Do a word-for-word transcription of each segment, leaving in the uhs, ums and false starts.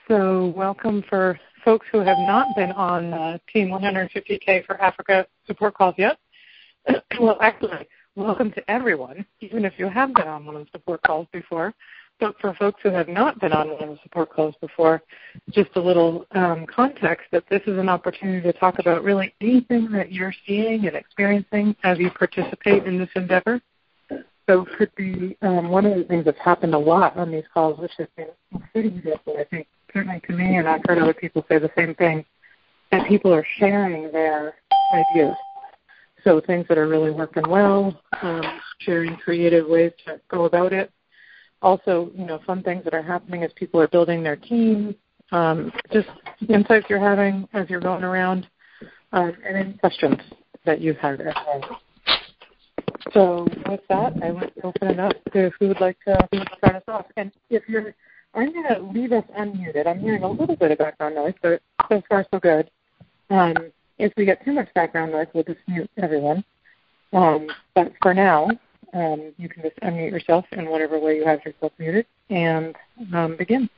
So welcome for folks who have not been on uh, Team one hundred fifty K for Africa support calls yet. Well, actually, welcome to everyone, even if you have been on one of the support calls before. But for folks who have not been on one of the support calls before, just a little um, context that this is an opportunity to talk about really anything that you're seeing and experiencing as you participate in this endeavor. So it could be um, one of the things that's happened a lot on these calls, which has been pretty beautiful, I think, certainly to me, and I've heard other people say the same thing, that people are sharing their ideas. So things that are really working well, um, sharing creative ways to go about it. Also, you know, fun things that are happening as people are building their team, um, just insights you're having as you're going around, um, and any questions that you've had as well. So with that, I would open it up to who would like to start us off. And if you're, I'm going to leave us unmuted. I'm hearing a little bit of background noise, but so far so good. Um, if we get too much background noise, we'll just mute everyone. Um, but for now, um, you can just unmute yourself in whatever way you have yourself muted and um, begin.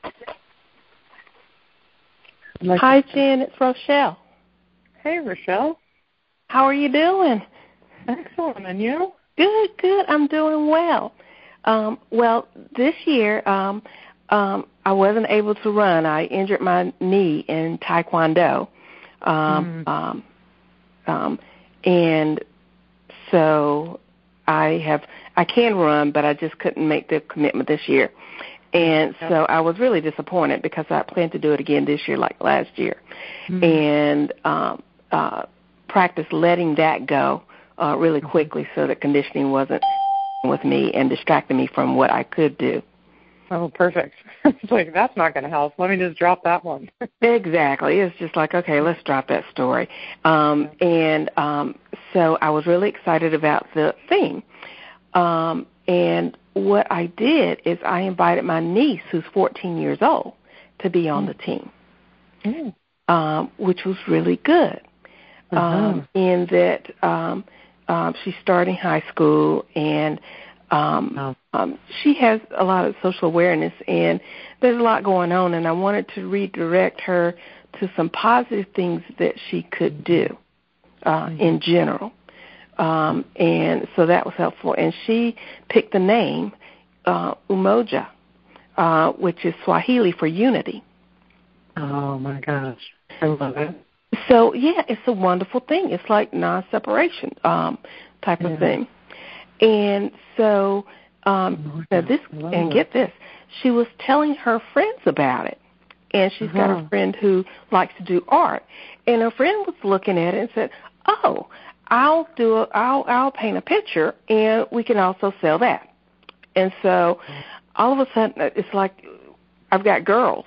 Like Hi, Jen. It's Rochelle. Hey, Rochelle. How are you doing? Excellent. And you? Good, good. I'm doing well. Um, well, this year um, um, I wasn't able to run. I injured my knee in Taekwondo. Um, mm. um, um, and so I have I can run, but I just couldn't make the commitment this year. And yep. so I was really disappointed because I planned to do it again this year like last year. Mm. And um, uh, practice letting that go. Uh, really quickly so that conditioning wasn't with me and distracting me from what I could do. Oh, perfect. It's like, that's not going to help. Let me just drop that one. Exactly. It's just like, okay, let's drop that story. Um, and um, so I was really excited about the theme. Um, and what I did is I invited my niece, who's fourteen years old, to be on mm. the team, mm. um, which was really good. Uh-huh. Um, in that um, Um, she's starting high school, and um, oh. um, she has a lot of social awareness, and there's a lot going on, and I wanted to redirect her to some positive things that she could do uh, mm-hmm. in general. Um, and so that was helpful. And she picked the name uh, Umoja, uh, which is Swahili for unity. Oh, my gosh. I love it. So, yeah, it's a wonderful thing. It's like non-separation um, type yeah. of thing. And so, um, now this, and get this, she was telling her friends about it. And she's uh-huh. got a friend who likes to do art. And her friend was looking at it and said, oh, I'll do a, I'll, I'll paint a picture, and we can also sell that. And so all of a sudden, it's like I've got girls.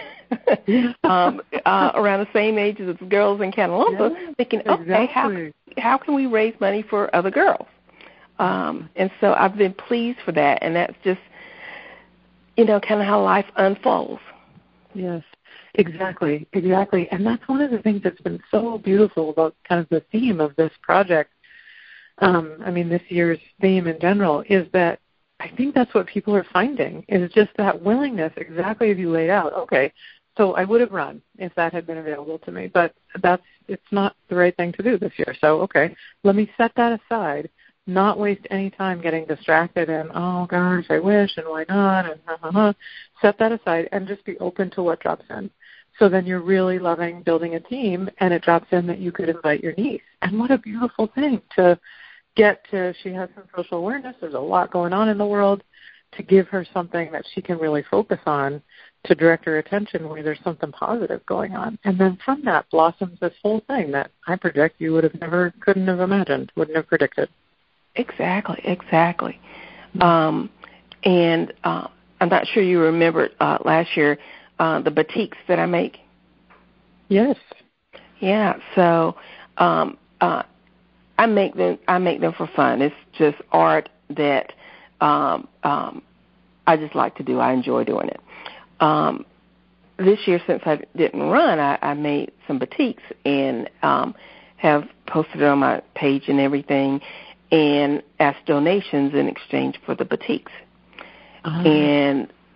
um, uh, around the same age as the girls in Catalompa, yeah, thinking, okay, exactly. how how can we raise money for other girls? Um, and so I've been pleased for that, and that's just, you know, kind of how life unfolds. Yes, exactly, exactly. And that's one of the things that's been so beautiful about kind of the theme of this project. Um, I mean, this year's theme in general is that I think that's what people are finding, is just that willingness, exactly as you laid out. Okay, so I would have run if that had been available to me, but that's it's not the right thing to do this year. So, okay, let me set that aside, not waste any time getting distracted and, oh, gosh, I wish, and why not, and ha, ha, ha. Set that aside and just be open to what drops in. So then you're really loving building a team, and it drops in that you could invite your niece. And what a beautiful thing to get to, she has some social awareness, there's a lot going on in the world, to give her something that she can really focus on to direct her attention where there's something positive going on. And then from that blossoms this whole thing that I project you would have never, couldn't have imagined, wouldn't have predicted. Exactly, exactly. Um, and uh, I'm not sure you remember uh, last year uh, the batiks that I make. Yes. Yeah, so um, uh, I make them. I make them for fun. It's just art that um, um, I just like to do. I enjoy doing it. Um, this year, since I didn't run, I, I made some batiks and um, have posted it on my page and everything, and asked donations in exchange for the batiks. Uh-huh. And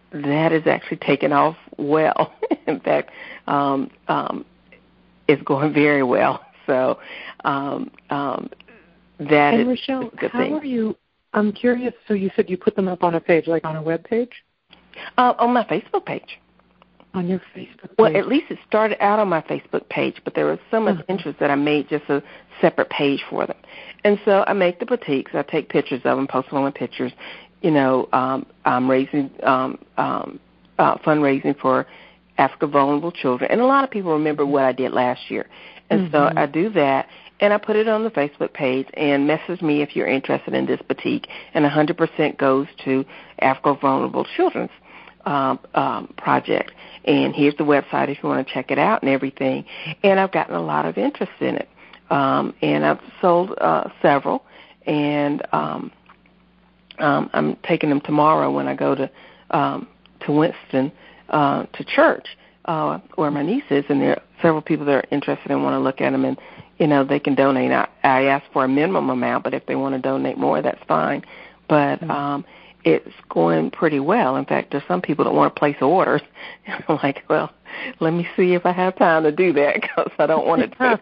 that is actually taken off well. In fact, um, um, it's going very well. So um, um, that and is Rochelle, a good how thing. are you? I'm curious. So you said you put them up on a page, like on a web page? Uh, on my Facebook page. On your Facebook page? Well, at least it started out on my Facebook page, but there was so much uh-huh. interest that I made just a separate page for them. And so I make the boutiques. I take pictures of them, post them on pictures. You know, um, I'm raising, um, um, uh, fundraising for Africa vulnerable children. And a lot of people remember what I did last year. And mm-hmm. so I do that, and I put it on the Facebook page and message me if you're interested in this boutique. And one hundred percent goes to Africa vulnerable children's um, um, project. And here's the website if you want to check it out and everything. And I've gotten a lot of interest in it. Um, and I've sold uh, several, and um, um, I'm taking them tomorrow when I go to um, to Winston uh, to church uh, where my niece is, and there are several people that are interested and want to look at them, and you know they can donate. I, I ask for a minimum amount, but if they want to donate more, that's fine. But um, it's going pretty well. In fact, there's some people that want to place orders. And I'm like, well, let me see if I have time to do that because I don't want it to.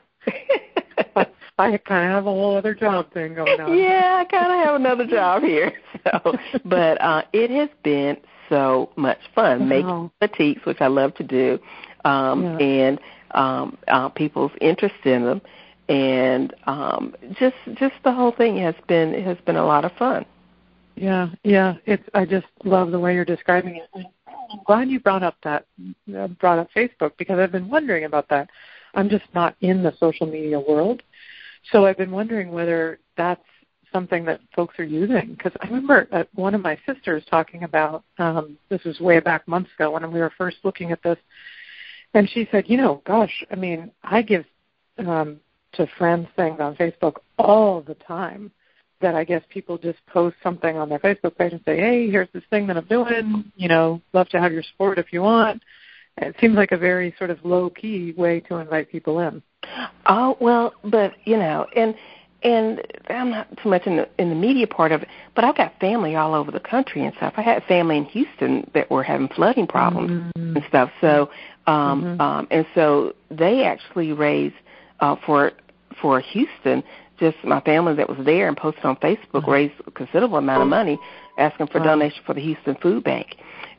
I kind of have a whole other job thing going on. Yeah, I kind of have another job here. So, but uh, it has been so much fun wow. making boutiques, which I love to do, um, yeah. and um, uh, people's interest in them, and um, just just the whole thing has been it has been a lot of fun. Yeah, yeah. It's I just love the way you're describing it. I'm glad you brought up that uh, brought up Facebook because I've been wondering about that. I'm just not in the social media world. So I've been wondering whether that's something that folks are using. Because I remember uh, one of my sisters talking about, um, this was way back months ago when we were first looking at this, and she said, you know, gosh, I mean, I give um, to friends things on Facebook all the time that I guess people just post something on their Facebook page and say, hey, here's this thing that I'm doing, you know, love to have your support if you want. It seems like a very sort of low-key way to invite people in. Oh, well, but, you know, and and I'm not too much in the, in the media part of it, but I've got family all over the country and stuff. I had family in Houston that were having flooding problems mm-hmm. and stuff. So, um, mm-hmm. um, and so they actually raised uh, for for Houston, just my family that was there and posted on Facebook mm-hmm. raised a considerable amount of money asking for wow. donation for the Houston Food Bank.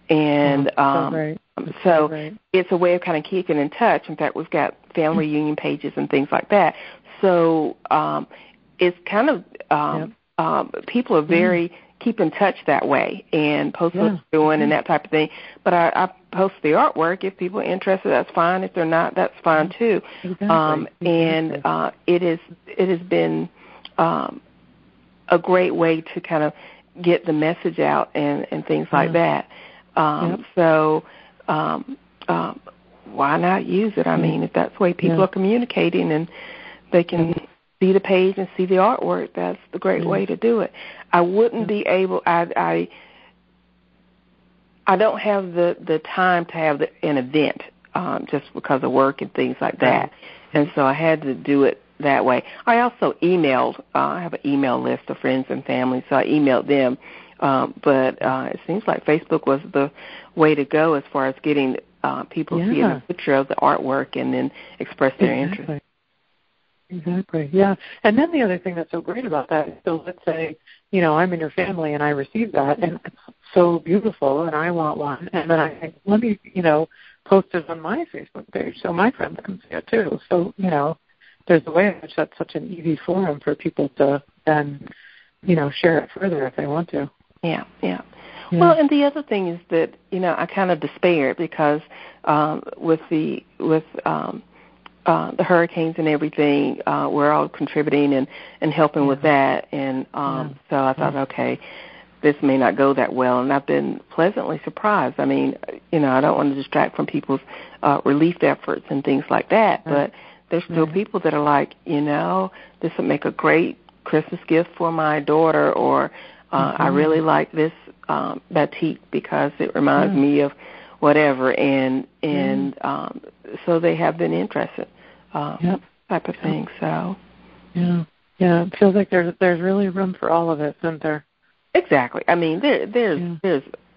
And oh, um, so, right. so, so right. it's a way of kind of keeping in touch. In fact, we've got family reunion pages and things like that. So um, it's kind of um, yep. um, people are very yeah. keep in touch that way and post yeah. what they're doing yeah. and that type of thing. But I, I post the artwork. If people are interested, that's fine. If they're not, that's fine too. Exactly. Um, exactly. And uh, it is it has been um, a great way to kind of get the message out and, and things like yeah. that. Um, yep. So um, um, why not use it? I mean, if that's the way people yeah. are communicating and they can yeah. see the page and see the artwork, that's the great yeah. way to do it. I wouldn't yeah. be able, I, I I don't have the, the time to have the, an event um, just because of work and things like that. And so I had to do it that way. I also emailed, uh, I have an email list of friends and family, so I emailed them. Um, but uh, it seems like Facebook was the way to go as far as getting uh, people yeah. seeing a picture of the artwork and then express their exactly. interest. Exactly, yeah. And then the other thing that's so great about that is, so let's say, you know, I'm in your family and I receive that and it's so beautiful and I want one. And then I think, let me, you know, post it on my Facebook page so my friends can see it too. So, you know, there's a way in which that's such an easy forum for people to then, you know, share it further if they want to. Yeah, yeah. Yeah. Well, and the other thing is that, you know, I kind of despaired because um, with the with um, uh, the hurricanes and everything, uh, we're all contributing and, and helping yeah. with that. And um, yeah. so I thought, yeah. okay, this may not go that well. And I've been pleasantly surprised. I mean, you know, I don't want to distract from people's uh, relief efforts and things like that, right. but there's still right. people that are like, you know, this would make a great Christmas gift for my daughter, or Uh, mm-hmm. I really like this um, batik because it reminds yeah. me of whatever, and and yeah. um, so they have been interested, uh, yep. type of yep. thing. So yeah, yeah, it feels like there's there's really room for all of it, isn't there? Exactly. I mean, there there's yeah. there's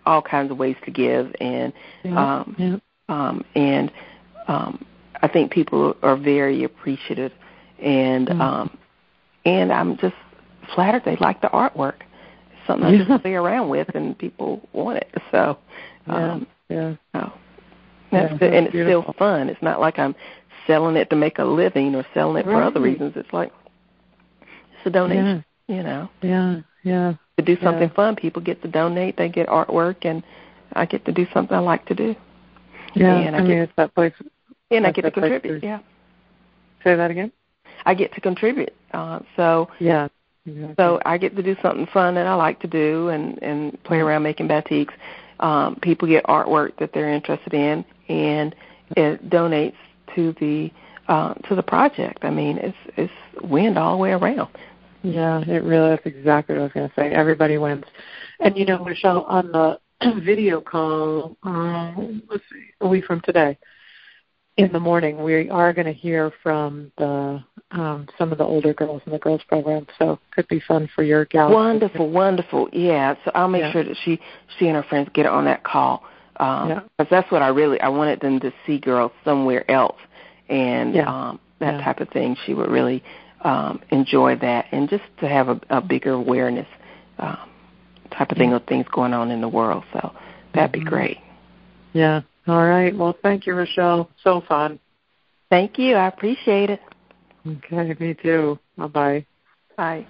all kinds of ways to give, and yeah, um, yeah. um, and um, I think people are very appreciative, and Mm. um, and I'm just flattered they like the artwork. It's something I just play around with, and people want it. So, um, yeah, yeah. Oh, that's yeah, good. And it's beautiful. still fun. It's not like I'm selling it to make a living or selling it right. for other reasons. It's like it's a donation, yeah. you know. Yeah, yeah. To do something yeah. fun, people get to donate. They get artwork, and I get to do something I like to do. Yeah, and I, I get, mean, it's that place. And I get to contribute, to, yeah. Say that again? I get to contribute. Uh, so yeah, exactly. So I get to do something fun that I like to do and, and play around making batiks. Um, people get artwork that they're interested in, and it donates to the uh, to the project. I mean, it's it's win all the way around. Yeah, it really is exactly what I was going to say. Everybody wins. And, you know, Michelle, on the video call, um, let's see, a week from today, in the morning, we are going to hear from the um, some of the older girls in the girls program, so it could be fun for your gals. Wonderful, wonderful. Yeah, so I'll make yeah. sure that she, she and her friends get on that call. Um, yeah. Because that's what I really, I wanted them to see girls somewhere else, and yeah. um, that yeah. type of thing. She would really um, enjoy that, and just to have a, a bigger awareness um, type of thing of things going on in the world. So that'd be mm-hmm. great. Yeah. All right. Well, thank you, Rochelle. So fun. Thank you. I appreciate it. Okay. Me too. Bye-bye. Bye.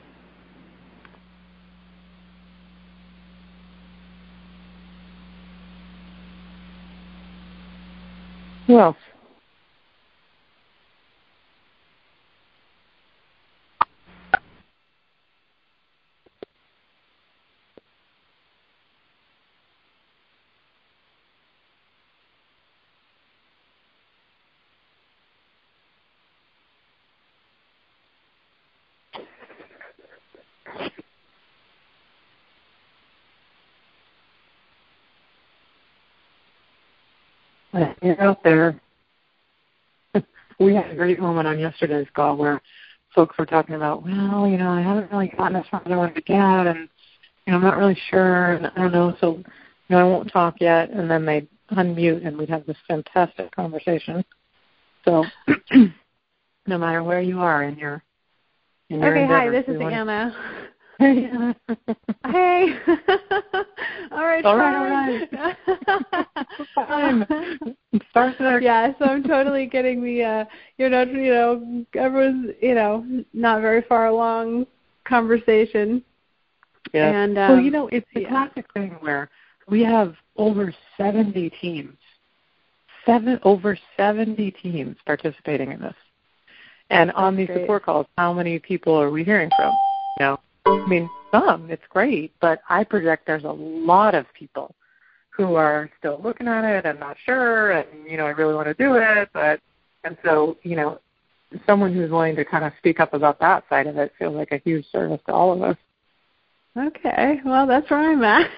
Who else? You're out there. We had a great moment on yesterday's call where folks were talking about, well, you know, I haven't really gotten as far as I wanted to get, and you know, I'm not really sure, and I don't know, so you know, I won't talk yet. And then they'd unmute, and we'd have this fantastic conversation. So, no matter where you are in your in your okay, hi, endeavors, this is wanna... Anna. Hey. Hey. all right, all right, all right. Fine. Start there. Yeah, so I'm totally getting the, uh, you know, you know, everyone's, you know, not very far along conversation. Yeah. And, um, well, you know, it's the yeah. classic thing where we have over seventy teams, seven over seventy teams participating in this. And on That's these great. support calls, how many people are we hearing from? You know, I mean, some, it's great, but I project there's a lot of people who are still looking at it and not sure, and, you know, I really want to do it, but, and so, you know, someone who's willing to kind of speak up about that side of it feels like a huge service to all of us. Okay, well, that's where I'm at.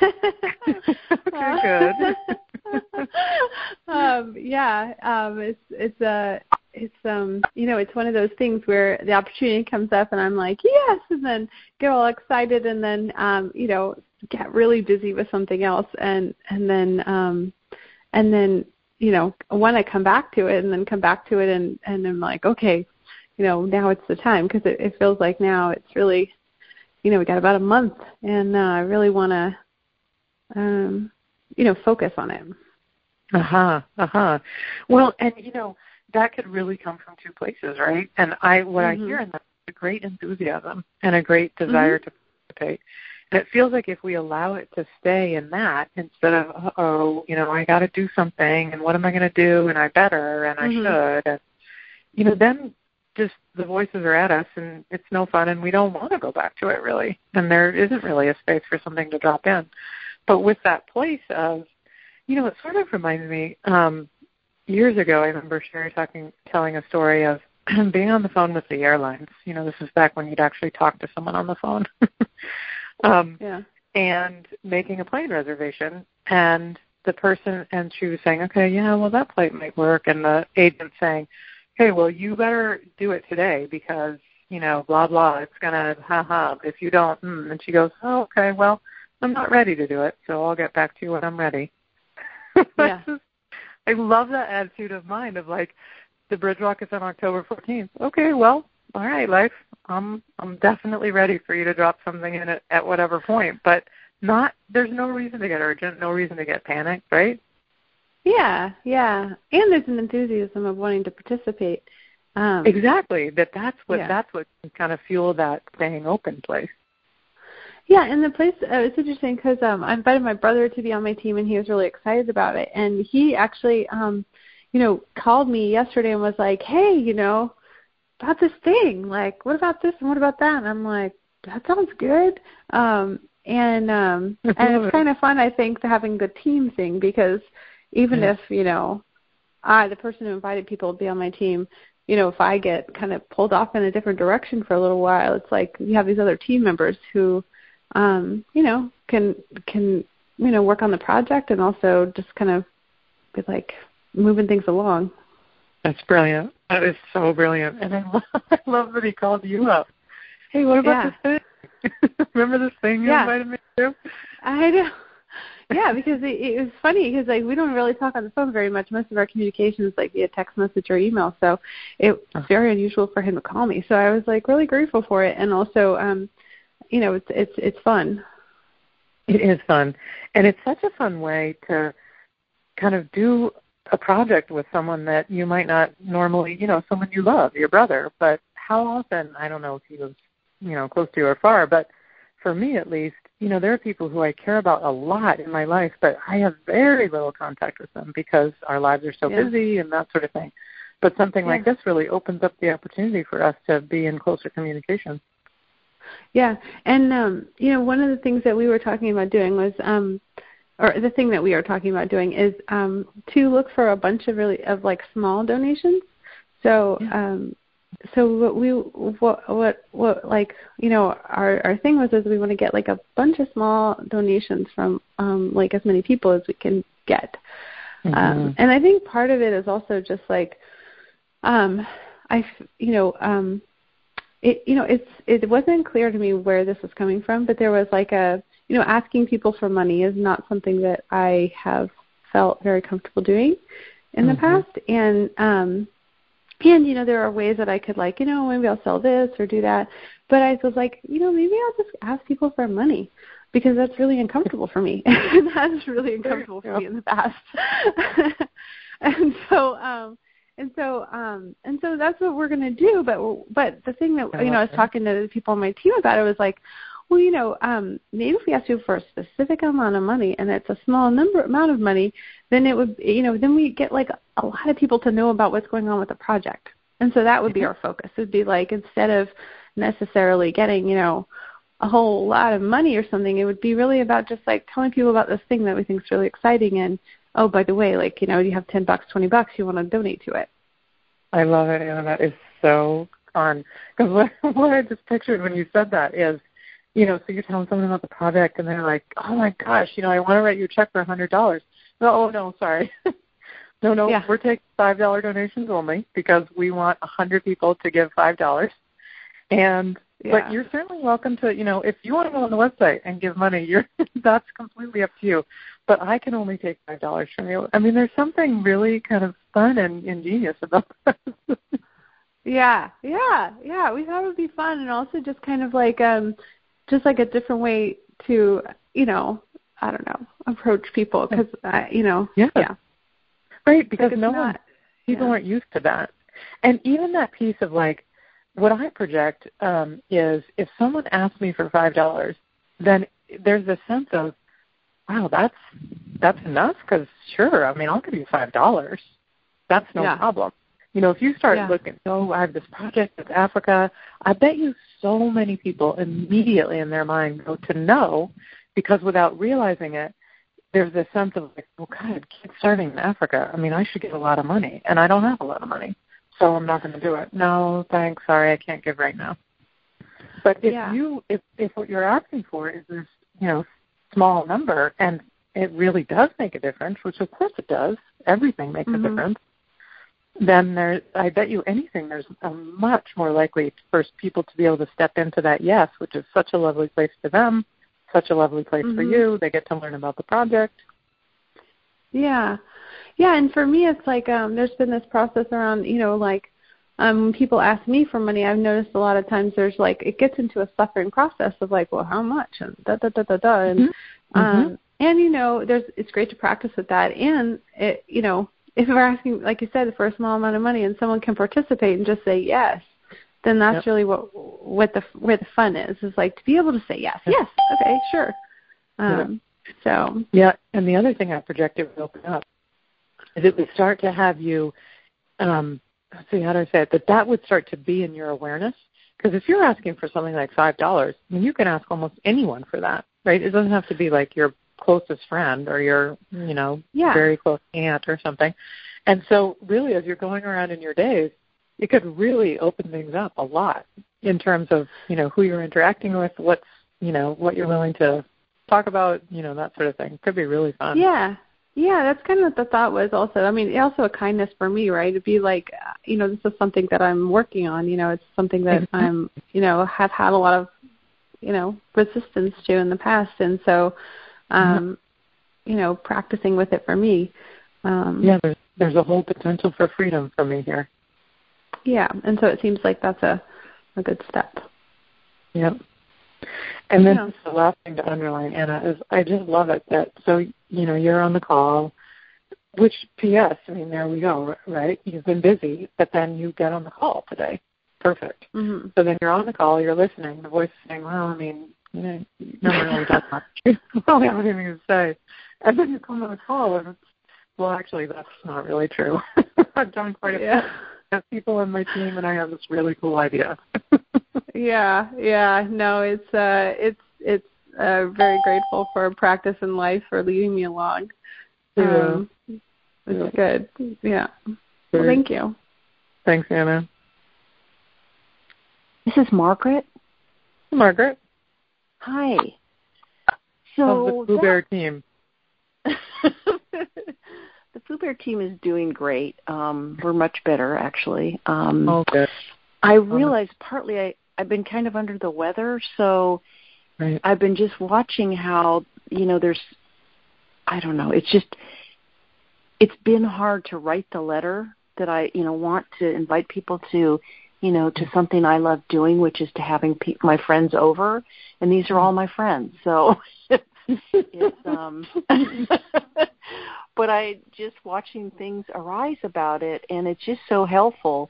Okay, good. um, yeah, um, it's it's uh, it's um, you know, it's one of those things where the opportunity comes up, and I'm like, yes, and then get all excited, and then um, you know, get really busy with something else, and and then um, and then you know, want to come back to it, and then come back to it, and and I'm like, okay, you know, now it's the time, because it, it feels like now it's really. You know, we got about a month, and uh, I really want to, um, you know, focus on it. Uh-huh, uh-huh. Well, and, you know, that could really come from two places, right? And I, what mm-hmm. I hear in that is a great enthusiasm and a great desire mm-hmm. to participate. And it feels like if we allow it to stay in that instead of, uh-oh, you know, I got to do something, and what am I going to do, and I better, and mm-hmm. I should, and, you know, then just the voices are at us, and it's no fun, and we don't want to go back to it, really. And there isn't really a space for something to drop in. But with that place of, you know, it sort of reminds me, um, years ago, I remember Sherry talking, telling a story of being on the phone with the airlines. You know, this is back when you'd actually talk to someone on the phone. um, yeah. And making a plane reservation. And the person, and she was saying, okay, yeah, well, that flight might work. And the agent saying, hey, well, you better do it today because, you know, blah, blah, it's going to, ha-ha, if you don't, mm. And she goes, oh, okay, well, I'm not ready to do it, so I'll get back to you when I'm ready. Yeah. I love that attitude of mind of like, the Bridge Walk is on October fourteenth. Okay, well, all right, life. I'm I'm definitely ready for you to drop something in it at whatever point, but not. There's no reason to get urgent, no reason to get panicked, right? Yeah, yeah, and there's an enthusiasm of wanting to participate. Um, exactly. That that's what yeah. that's what can kind of fuel that staying open place. Yeah, and the place, uh, it's interesting because um, I invited my brother to be on my team, and he was really excited about it. And he actually, um, you know, called me yesterday and was like, hey, you know, about this thing. Like, what about this and what about that? And I'm like, that sounds good. Um, and um, and it's kind of fun, I think, to having the team thing because even yeah. if, you know, I, the person who invited people to be on my team, you know, if I get kind of pulled off in a different direction for a little while, it's like you have these other team members who, um, you know, can, can, you know, work on the project and also just kind of be like moving things along. That's brilliant. That is so brilliant. And I love, I love that he called you up. Hey, what about yeah. this thing? Remember this thing you yeah. invited me to? I know. Yeah, because it, it was funny because like we don't really talk on the phone very much. Most of our communication is like via text message or email, so it was very unusual for him to call me. So I was like really grateful for it, and also, um, you know, it's it's it's fun. It is fun, and it's such a fun way to kind of do a project with someone that you might not normally, you know, someone you love, your brother. But how often? I don't know if he was, you know, close to you or far, but for me at least. You know, there are people who I care about a lot in my life, but I have very little contact with them because our lives are so yeah. busy and that sort of thing. But something yeah. like this really opens up the opportunity for us to be in closer communication. Yeah, and, um, you know, one of the things that we were talking about doing was, um, or the thing that we are talking about doing is um, to look for a bunch of really, of like small donations. So, yeah. um So what we what what what like you know our our thing was is we want to get like a bunch of small donations from um, like as many people as we can get, mm-hmm. um, and I think part of it is also just like um, I you know um, it you know it's it wasn't clear to me where this was coming from, but there was like a you know asking people for money is not something that I have felt very comfortable doing in mm-hmm. the past, and um, And, you know, there are ways that I could, like, you know, maybe I'll sell this or do that. But I was like, you know, maybe I'll just ask people for money because that's really uncomfortable for me. And that's really uncomfortable for me in the past. and so, um, and so, um, and so that's what we're going to do. But, but the thing that, you know, I was talking to the people on my team about it was like, well, you know, um, maybe if we ask you for a specific amount of money and it's a small number amount of money, then it would, you know, then we get like a lot of people to know about what's going on with the project. And so that would be our focus. It would be like instead of necessarily getting, you know, a whole lot of money or something, it would be really about just like telling people about this thing that we think is really exciting. And, oh, by the way, like, you know, you have ten bucks, twenty bucks, you want to donate to it. I love it, Anna. That is so fun. Because what, what I just pictured when you said that is, you know, so you're telling someone about the project, and they're like, oh, my gosh, you know, I want to write you a check for one hundred dollars. No, oh, no, sorry. no, no, yeah. we're taking five dollars donations only because we want one hundred people to give five dollars. And yeah. But you're certainly welcome to, you know, if you want to go on the website and give money, you're that's completely up to you. But I can only take five dollars from you. I mean, there's something really kind of fun and ingenious about that. yeah, yeah, yeah. We thought it would be fun and also just kind of like um, – just like a different way to, you know, I don't know, approach people because, uh, you know, yeah. yeah. Right, because no not, one, people yeah. aren't used to that. And even that piece of like, what I project um, is if someone asks me for five dollars, then there's this sense of, wow, that's that's enough because sure, I mean, I'll give you five dollars. That's no yeah. problem. You know, if you start yeah. looking, oh, I have this project with Africa, I bet you so many people immediately in their mind go to no, because without realizing it, there's this sense of like, well, God, kids starving in Africa. I mean, I should give a lot of money, and I don't have a lot of money, so I'm not going to do it. No, thanks, sorry, I can't give right now. But if yeah. you, if if what you're asking for is this, you know, small number, and it really does make a difference, which of course it does, everything makes mm-hmm. a difference. Then there, I bet you anything, there's a much more likely for people to be able to step into that yes, which is such a lovely place for them, such a lovely place mm-hmm. for you. They get to learn about the project. Yeah. Yeah, and for me, it's like um, there's been this process around, you know, like um, when people ask me for money, I've noticed a lot of times there's like, it gets into a suffering process of like, well, how much? And da, da, da, da, da. And, mm-hmm. um, and you know, there's, it's great to practice with that. And, it, you know, if we're asking, like you said, for a small amount of money and someone can participate and just say yes, then that's yep. really what what the where the fun is, is like to be able to say yes, yes, okay, sure. Um, yeah. So. Yeah, and the other thing I projected would open up is it would start to have you, um, let's see, how do I say it, that that would start to be in your awareness. Because if you're asking for something like five dollars, I mean, you can ask almost anyone for that, right? It doesn't have to be like your closest friend or your, you know, yeah. very close aunt or something. And so really as you're going around in your days, it could really open things up a lot in terms of, you know, who you're interacting with, what's, you know, what you're willing to talk about, you know, that sort of thing. It could be really fun. Yeah. Yeah, that's kind of what the thought was also. I mean, also a kindness for me, right? To be like, you know, this is something that I'm working on. You know, it's something that mm-hmm. I'm, you know, have had a lot of, you know, resistance to in the past. And so, um, mm-hmm. you know, practicing with it for me. Um, yeah, there's, there's a whole potential for freedom for me here. Yeah, and so it seems like that's a, a good step. Yep. And then yeah. the last thing to underline, Anna, is I just love it that, so, you know, you're on the call, which, P S, I mean, there we go, right? You've been busy, but then you get on the call today. Perfect. Mm-hmm. So then you're on the call, you're listening, the voice is saying, well, I mean, you know, no one really does much. I don't have anything to say. And then you come on the call, and it's, well, actually, that's not really true. I've done quite a bit. Yeah. I have people on my team, and I have this really cool idea. yeah, yeah. No, it's uh, it's it's uh, very grateful for practice in life for leading me along. Um, yeah. It's yeah. good. Yeah. Well, thank you. Thanks, Anna. This is Margaret. Margaret. Hi. So How's the Foo Bear team? The Foo Bear team is doing great. Um, we're much better, actually. Um, oh, good. I realized partly I, I've been kind of under the weather, so right. I've been just watching how, you know, there's, I don't know, it's just, it's been hard to write the letter that I, you know, want to invite people to, you know, to something I love doing, which is to having pe- my friends over, and these are all my friends, so it's, um, but I just watching things arise about it, and it's just so helpful.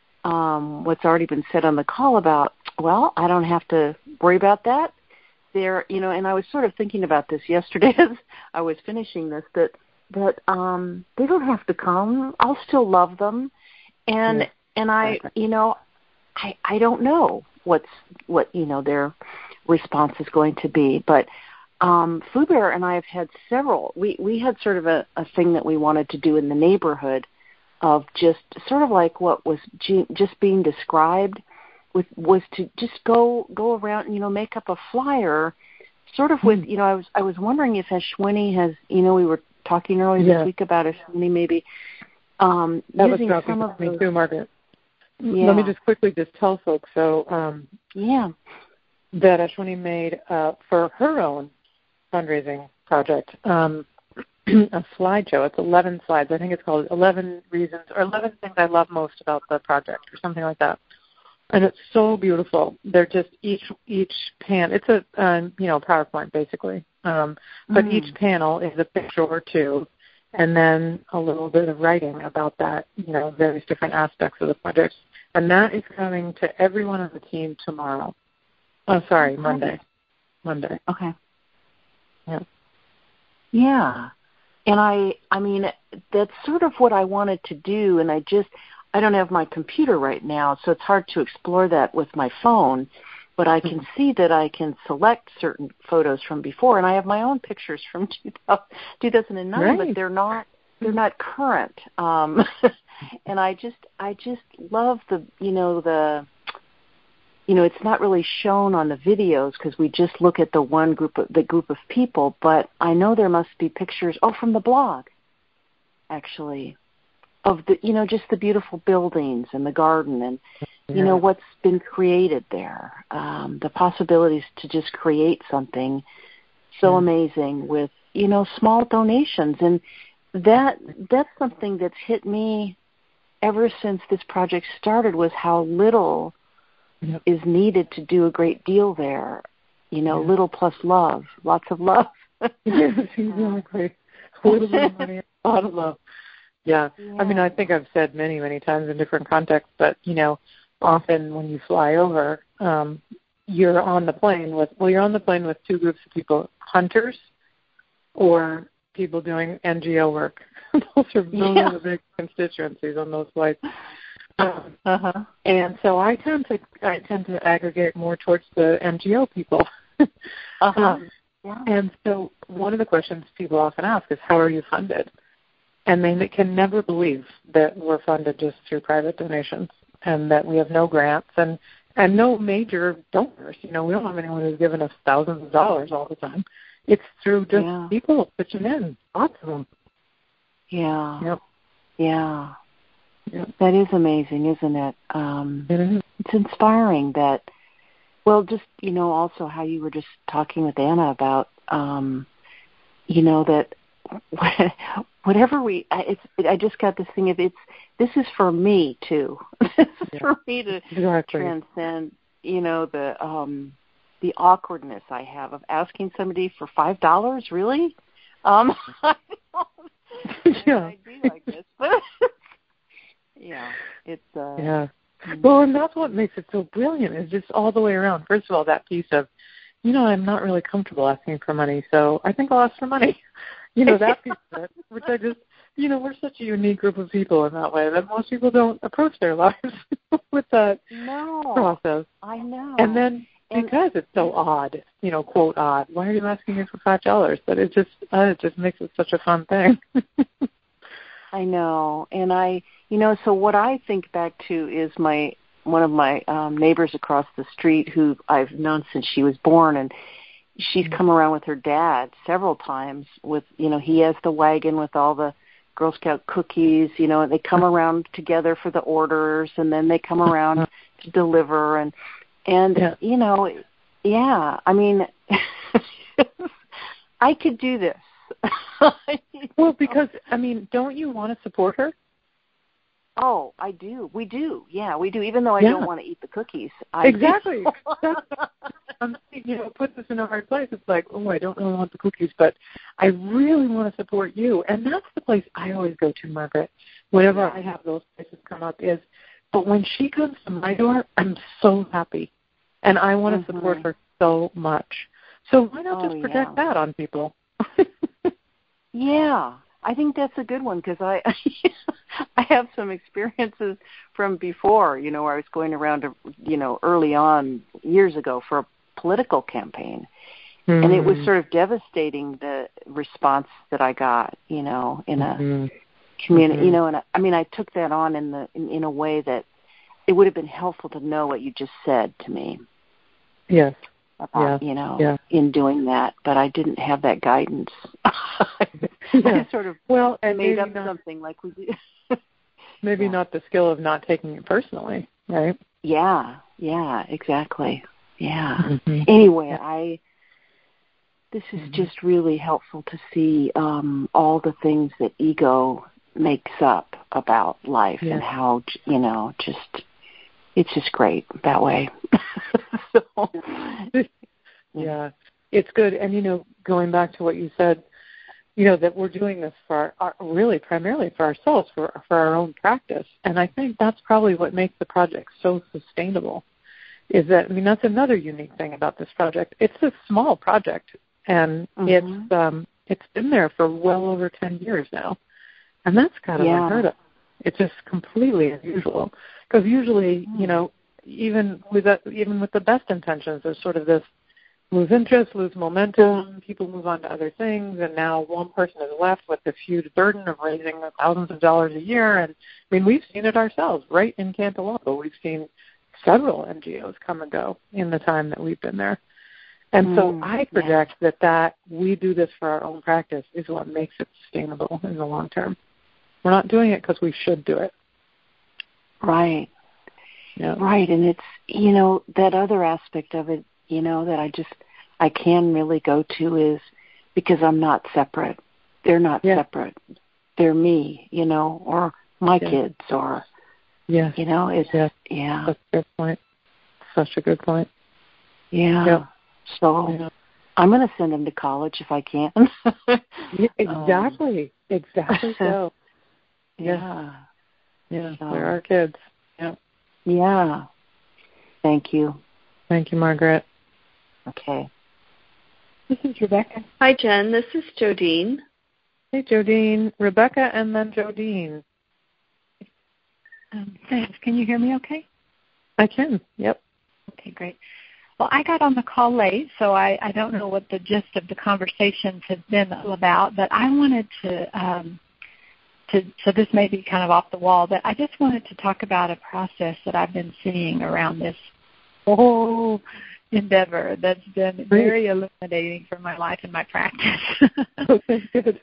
Um, what's already been said on the call about, well, I don't have to worry about that. There, you know, and I was sort of thinking about this yesterday as I was finishing this, that that um, they don't have to come. I'll still love them, and yeah. and I, you know, I I don't know what's what you know their response is going to be, but. Um, Foo Bear and I have had several. We we had sort of a, a thing that we wanted to do in the neighborhood of just sort of like what was g- just being described with was to just go go around and, you know, make up a flyer sort of with, mm. you know, I was I was wondering if Ashwini has, you know, we were talking earlier yeah. this week about Ashwini maybe um, that using was some of me those. too, Margaret. Yeah. Let me just quickly just tell folks so um, yeah that Ashwini made uh, for her own fundraising project, um, a slideshow. It's eleven slides. I think it's called eleven Reasons or eleven Things I Love Most About the Project or something like that. And it's so beautiful. They're just each each pan. It's a uh, you know PowerPoint basically, um, but mm. each panel is a picture or two, and then a little bit of writing about that. You know, various different aspects of the project. And that is coming to everyone on the team tomorrow. Oh, sorry, okay. Monday. Monday. Okay. Yeah. Yeah. And I, I mean, that's sort of what I wanted to do, and I just, I don't have my computer right now, so it's hard to explore that with my phone, but I can see that I can select certain photos from before, and I have my own pictures from two thousand nine, right. but they're not, they're not current. Um, and I just, I just love the, you know, the, you know, it's not really shown on the videos because we just look at the one group of the group of people, but I know there must be pictures, oh, from the blog, actually, of the, you know, just the beautiful buildings and the garden and, yeah. you know, what's been created there, um, the possibilities to just create something so yeah. amazing with, you know, small donations. And that that's something that's hit me ever since this project started, was how little yep. is needed to do a great deal there. You know, yeah. little plus love, lots of love. Yes, exactly. A little bit of money, a lot of love. Yeah. yeah. I mean, I think I've said many, many times in different contexts, but, you know, often when you fly over, um, you're on the plane with, well, you're on the plane with two groups of people, hunters or people doing N G O work. those are, those yeah. are the big constituencies on those flights. Um, uh-huh. And so I tend to I tend to aggregate more towards the N G O people. uh-huh. um, yeah. And so one of the questions people often ask is, how are you funded? And they can never believe that we're funded just through private donations and that we have no grants and, and no major donors. You know, we don't have anyone who's given us thousands of dollars all the time. It's through just yeah. people pitching in, lots of them. Yeah. Yep. Yeah. Yep. That is amazing, isn't it? Um, it is. It's inspiring that, well, just, you know, also how you were just talking with Anna about, um, you know, that whatever we, I, it's, I just got this thing of it's, this is for me too. This is yeah. for me to exactly. transcend, you know, the, um, the awkwardness I have of asking somebody for five dollars, really? Um, I don't yeah. I do like this, but yeah, it's uh, yeah. Well, and that's what makes it so brilliant. Is just all the way around. First of all, that piece of, you know, I'm not really comfortable asking for money, so I think I'll ask for money. You know, that piece of it, which I just, you know, we're such a unique group of people in that way that most people don't approach their lives with that no, process. I know. And then and, because it's so odd, you know, quote odd, why are you asking me for five dollars? But it just, uh, it just makes it such a fun thing. I know, and I, you know, so what I think back to is my one of my um, neighbors across the street who I've known since she was born, and she's come around with her dad several times with, you know, he has the wagon with all the Girl Scout cookies, you know, and they come around together for the orders, and then they come around to deliver, and, and yeah. you know, yeah, I mean, I could do this. Well, because, I mean, don't you want to support her? Oh, I do. We do. Yeah, we do. Even though I yeah. don't want to eat the cookies. I exactly. I'm, you know, put this in a hard place. It's like, oh, I don't really want the cookies, but I really want to support you. And that's the place I always go to, Margaret, whenever yeah. I have those places come up is, but when she comes to my door, I'm so happy. And I want to mm-hmm. support her so much. So why not oh, just project yeah. that on people? Yeah, I think that's a good one because I I have some experiences from before, you know, where I was going around, to, you know, early on years ago for a political campaign. Mm-hmm. And it was sort of devastating, the response that I got, you know, in a mm-hmm. community, mm-hmm. you know, and I, I mean, I took that on in the in, in a way that it would have been helpful to know what you just said to me. Yes. About, yeah. you know, yeah. in doing that, but I didn't have that guidance. I yeah. sort of well, and made up not, something like we do. maybe yeah. not the skill of not taking it personally, right? Yeah, yeah, exactly. Yeah. Mm-hmm. Anyway, yeah. I this is mm-hmm. just really helpful to see um, all the things that ego makes up about life yeah. and how, you know, just it's just great that way. so, yeah, it's good. And, you know, going back to what you said, you know, that we're doing this for our, our, really primarily for ourselves, for, for our own practice. And I think that's probably what makes the project so sustainable is that, I mean, that's another unique thing about this project. It's a small project, and mm-hmm. it's um, it's been there for well over ten years now. And that's kind of yeah. unheard of. It's just completely unusual. Because usually, you know, even with a, even with the best intentions, there's sort of this lose interest, lose momentum, people move on to other things, and now one person is left with this huge burden of raising thousands of dollars a year. And, I mean, we've seen it ourselves right in Cantaloupe. We've seen several N G Os come and go in the time that we've been there. And mm, so I project yeah. that, that we do this for our own practice is what makes it sustainable in the long term. We're not doing it because we should do it. Right. Yeah. Right. And it's, you know, that other aspect of it, you know, that I just, I can really go to is because I'm not separate. They're not yeah. separate. They're me, you know, or my yeah. kids, or, yeah. you know, it's, yeah. yeah. That's a good point. Such a good point. Yeah. Yep. So yeah. I'm going to send them to college if I can. yeah, exactly. Um, exactly so. Yeah. Yeah. So, They're our kids. Yeah. Yeah. Thank you. Thank you, Margaret. Okay. This is Rebecca. Hi, Jen. This is Jodine. Hey, Jodine. Rebecca and then Jodine. Um, thanks. Can you hear me okay? I can. Yep. Okay, great. Well, I got on the call late, so I, I don't know what the gist of the conversations has been about, but I wanted to, um, to, so this may be kind of off the wall, but I just wanted to talk about a process that I've been seeing around this whole endeavor that's been very illuminating for my life and my practice. Okay, good.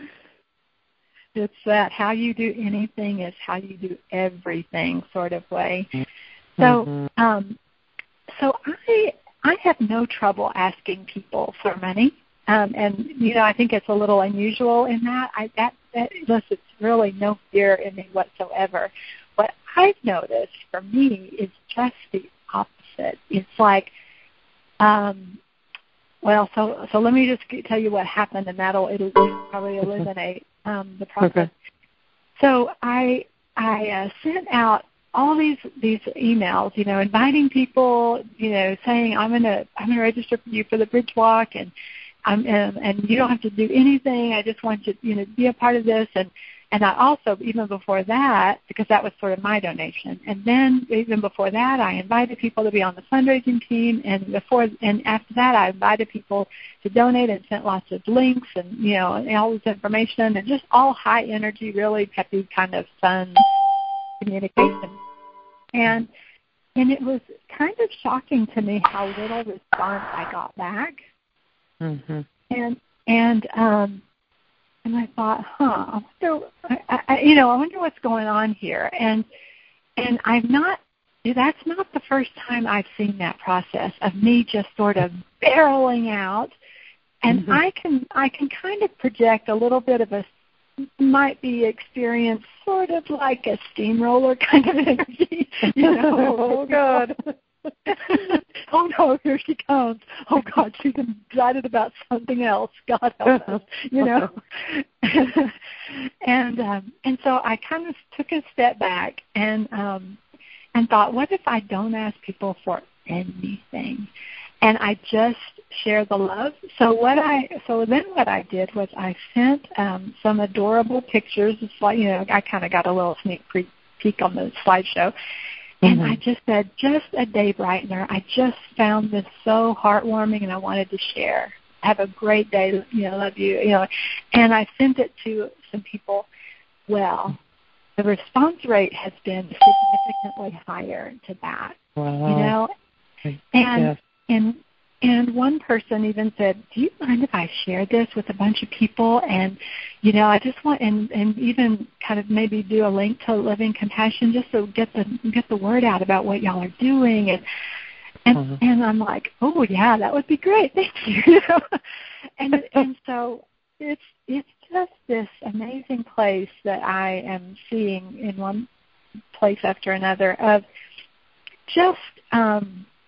It's that how you do anything is how you do everything sort of way. So, mm-hmm. um, so I I have no trouble asking people for money, um, and you know I think it's a little unusual in that I that that elicits really no fear in me whatsoever. What I've noticed for me is just the opposite. It's like, um, well, so so let me just tell you what happened, and that'll it'll probably eliminate um, the process. Okay. So I I uh, sent out all these these emails, you know, inviting people, you know, saying I'm gonna I'm gonna register for you for the Bridge Walk, and I'm and, and you don't have to do anything. I just want you, you know, to be a part of this, and and I also even before that, because that was sort of my donation, and then even before that, I invited people to be on the fundraising team, and before and after that, I invited people to donate and sent lots of links and you know and all this information and just all high energy, really peppy kind of fun communication. And and it was kind of shocking to me how little response I got back. Mm-hmm. And and um and I thought, huh, I wonder, I, I, you know, I wonder what's going on here. And and I'm not. That's not the first time I've seen that process of me just sort of barreling out. And mm-hmm. I can I can kind of project a little bit of a might be experienced sort of like a steamroller kind of energy. You know? Oh, God. Oh, no, here she comes. Oh, God, she's excited about something else. God help us, you know. and um, and so I kind of took a step back and um, and thought, what if I don't ask people for anything? And I just share the love. So what I so then what I did was I sent um, some adorable pictures. It's like, you know, I kind of got a little sneak peek on the slideshow, and mm-hmm. I just said, just a day brightener. I just found this so heartwarming, and I wanted to share. Have a great day. You know, love you. You know, and I sent it to some people. Well, the response rate has been significantly higher to that. Wow. You know, and. Yes. And and one person even said, do you mind if I share this with a bunch of people? And, you know, I just want, and, and even kind of maybe do a link to Living Compassion just to get the get the word out about what y'all are doing. And and, mm-hmm. and I'm like, oh, yeah, that would be great. Thank you. and and so it's it's just this amazing place that I am seeing in one place after another of just um, –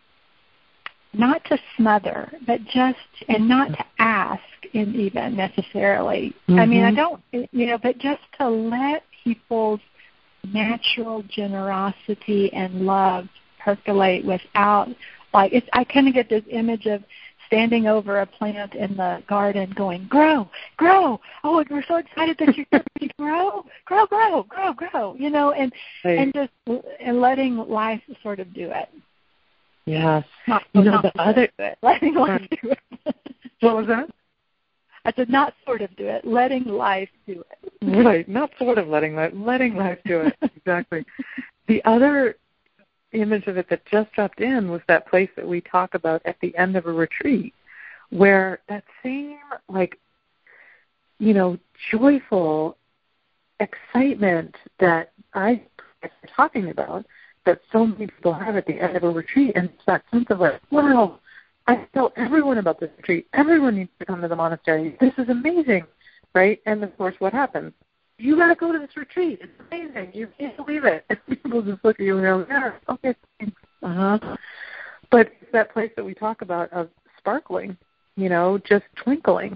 not to smother, but just, and not to ask in even necessarily. Mm-hmm. I mean, I don't, you know, but just to let people's natural generosity and love percolate without, like, it's, I kind of get this image of standing over a plant in the garden going, grow, grow. Oh, we're so excited that you're going to grow, grow, grow, grow, grow, you know, and, right. and just, and letting life sort of do it. Yes. Not, you know, not the other it, letting life do it. What was that? I said not sort of do it, letting life do it. Right, not sort of letting life, letting life do it. Exactly. The other image of it that just dropped in was that place that we talk about at the end of a retreat, where that same, like, you know, joyful excitement that I was talking about, that so many people have at the end of a retreat, and it's that sense of like, wow, I tell everyone about this retreat. Everyone needs to come to the monastery. This is amazing, right? And, of course, what happens? You got to go to this retreat. It's amazing. You can't believe it. And people just look at you and go, yeah, okay, thanks. Uh-huh. But it's that place that we talk about of sparkling, you know, just twinkling.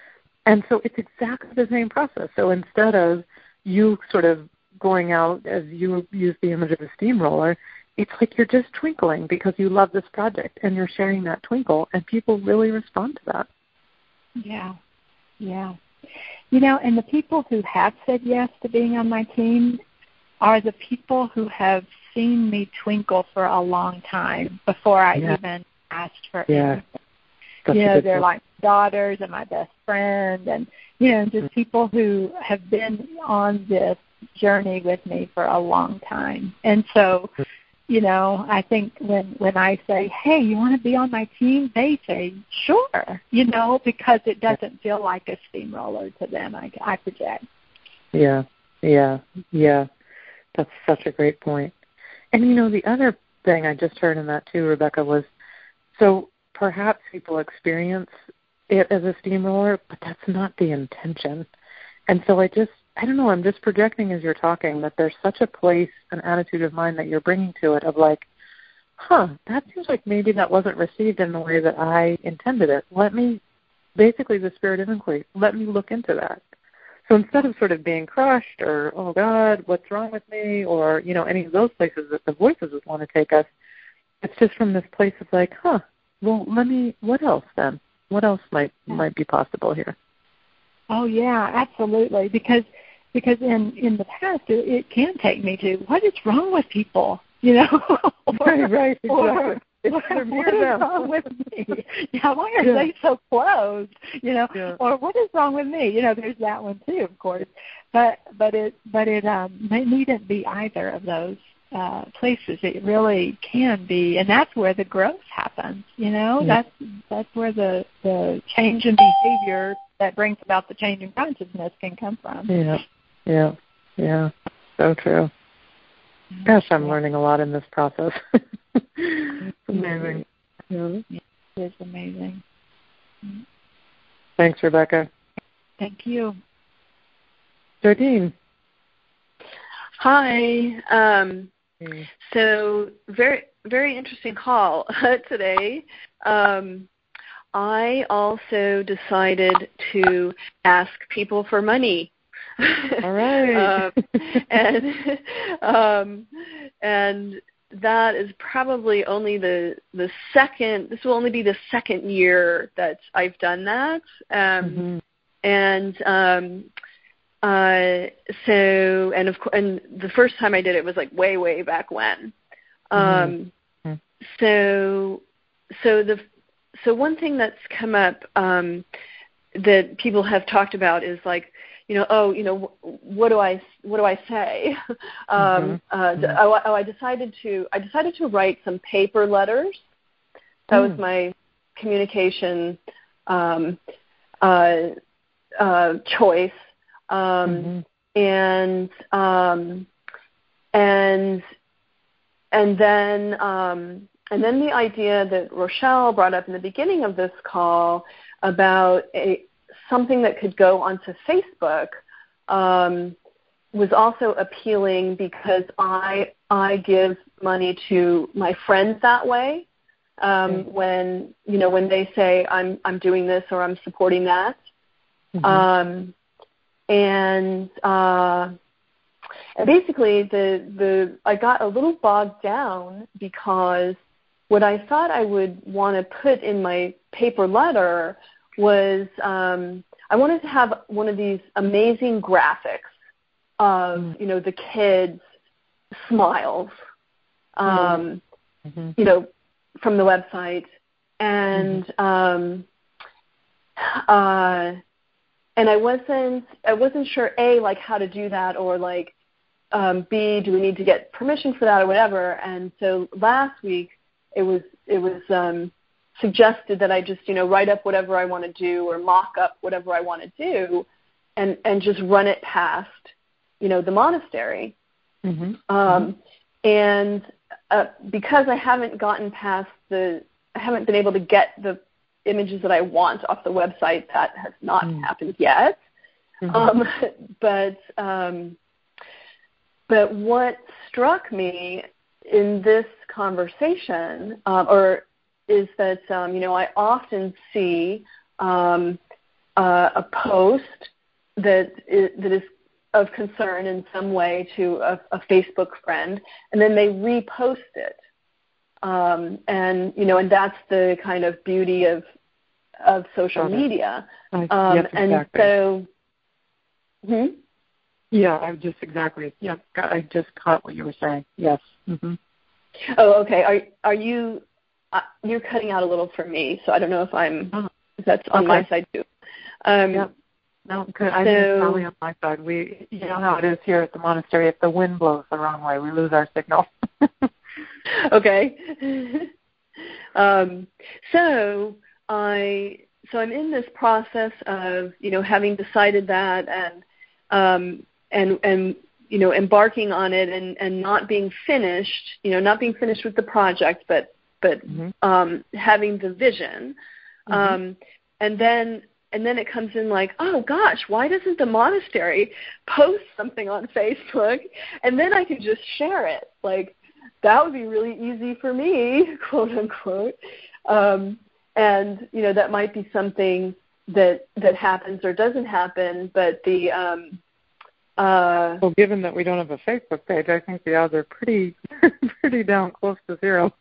And so it's exactly the same process. So instead of you sort of going out, as you use the image of a steamroller, it's like you're just twinkling because you love this project and you're sharing that twinkle, and people really respond to that. Yeah, yeah. You know, and the people who have said yes to being on my team are the people who have seen me twinkle for a long time before I yeah. even asked for yeah. anything. That's you know, they're point. like daughters and my best friend, and, you know, just mm-hmm. people who have been on this journey with me for a long time. And so, you know, I think when, when I say, hey, you want to be on my team, they say, sure, you know, because it doesn't feel like a steamroller to them, I, I project. Yeah, yeah, yeah. That's such a great point. And, you know, the other thing I just heard in that, too, Rebecca, was so perhaps people experience it as a steamroller, but that's not the intention. And so I just, I don't know, I'm just projecting as you're talking that there's such a place, an attitude of mind that you're bringing to it of like, huh, that seems like maybe that wasn't received in the way that I intended it. Let me, basically the spirit of inquiry, let me look into that. So instead of sort of being crushed or, oh, God, what's wrong with me, or, you know, any of those places that the voices would want to take us, it's just from this place of like, huh, well, let me, what else then? What else might might be possible here? Oh, yeah, absolutely, because because in, in the past it, it can take me to, what is wrong with people, you know? or, right, right, exactly. Or, it's what, what is wrong with me? Yeah, why are yeah. they so closed? You know, yeah. or what is wrong with me? You know, there's that one too, of course. But but it but it um it needn't be either of those uh, places. It really can be, and that's where the growth happens. You know, yeah. that's that's where the the change in behavior that brings about the change in consciousness can come from. Yeah, yeah, yeah. So true. Gosh, I'm yeah. learning a lot in this process. It's amazing. Yeah. It is amazing. Thanks, Rebecca. Thank you. Jardine. Hi. Um, hey. So very, very interesting call today. Um, I also decided to ask people for money. All right. um, and um, and that is probably only the the second. This will only be the second year that I've done that. Um, mm-hmm. And um, uh, so and of course, and the first time I did it was like way, way back when. Um, mm-hmm. So so the so one thing that's come up um, that people have talked about is like, you know, oh, you know, what do I, what do I say? um, mm-hmm. uh, mm-hmm. oh, oh, I decided to, I decided to write some paper letters. That mm. was my communication um, uh, uh, choice, um, mm-hmm. and um, and and then um, and then the idea that Rochelle brought up in the beginning of this call about a something that could go onto Facebook um, was also appealing because I I give money to my friends that way. Um, mm-hmm. When you know when they say I'm I'm doing this or I'm supporting that, mm-hmm. um, and uh, and basically the the I got a little bogged down because what I thought I would want to put in my paper letter was um, I wanted to have one of these amazing graphics of, you know, the kids' smiles, um, mm-hmm. you know, from the website. And mm-hmm. um, uh, and I wasn't I wasn't sure, A, like how to do that, or like, um, B, do we need to get permission for that or whatever. And so last week it was it was um, suggested that I just, you know, write up whatever I want to do or mock up whatever I want to do and, and just run it past, you know, the monastery. Mm-hmm. Um, and uh, because I haven't gotten past the, I haven't been able to get the images that I want off the website. That has not mm. happened yet. Mm-hmm. Um, but um, but what struck me in this conversation, um, or is that um, you know I often see um, uh, a post that is, that is of concern in some way to a, a Facebook friend, and then they repost it, um, and you know, and that's the kind of beauty of of social okay. media. Um, yes, and exactly. so, hmm? yeah, I just exactly. Yeah, I just caught what you were saying. Yes. Mm-hmm. Oh, okay. Are are you? Uh, you're cutting out a little for me, so I don't know if I'm. Oh. If that's on okay. my side too. Um, yeah. No, good. I so, think it's probably on my side. We, you know how it is here at the monastery. If the wind blows the wrong way, we lose our signal. okay. um, so I, so I'm in this process of, you know, having decided that and, um, and, and, you know, embarking on it and, and not being finished, you know, not being finished with the project, but, but, mm-hmm. um, having the vision. Mm-hmm. Um, and then, And then it comes in like, oh, gosh, why doesn't the monastery post something on Facebook? And then I can just share it. Like, that would be really easy for me, quote, unquote. Um, and, you know, that might be something that that happens or doesn't happen. But the um, uh, – Well, given that we don't have a Facebook page, I think the odds are pretty, pretty down close to zero.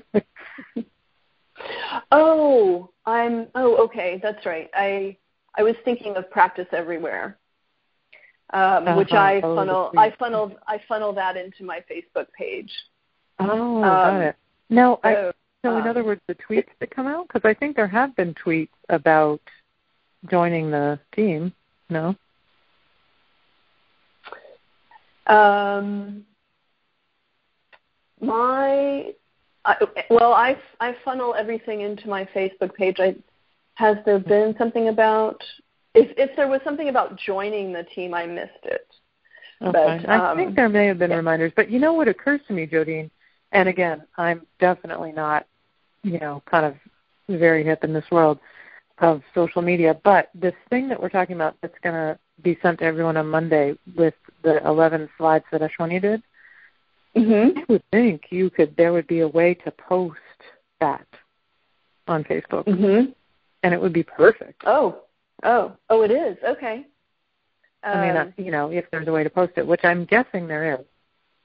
Oh, I'm. Oh, okay, that's right. I I was thinking of Practice Everywhere, um, uh-huh. which I oh, funnel. I funneled. I funnel that into my Facebook page. Oh, um, got it. Now, so, I, so in um, other words, the tweets that come out, because I think there have been tweets about joining the team. No. Um. My. I, well, I, I funnel everything into my Facebook page. I, has there been something about, if, if there was something about joining the team, I missed it. Okay. But, um, I think there may have been yeah. reminders. But you know what occurs to me, Jodine, and again, I'm definitely not, you know, kind of very hip in this world of social media, but this thing that we're talking about that's going to be sent to everyone on Monday with the eleven slides that Ashwani did, Mm-hmm. I would think you could. There would be a way to post that on Facebook, mm-hmm. and it would be perfect. Oh, oh, oh! It is okay. Um, I mean, uh, you know, if there's a way to post it, which I'm guessing there is.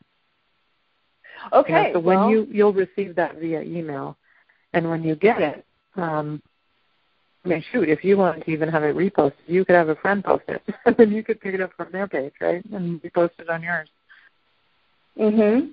Okay. You know, so well, when you you'll receive that via email, and when you get it, um, I mean, shoot, if you wanted to even have it reposted, you could have a friend post it, and then you could pick it up from their page, right, and repost it on yours. Mhm.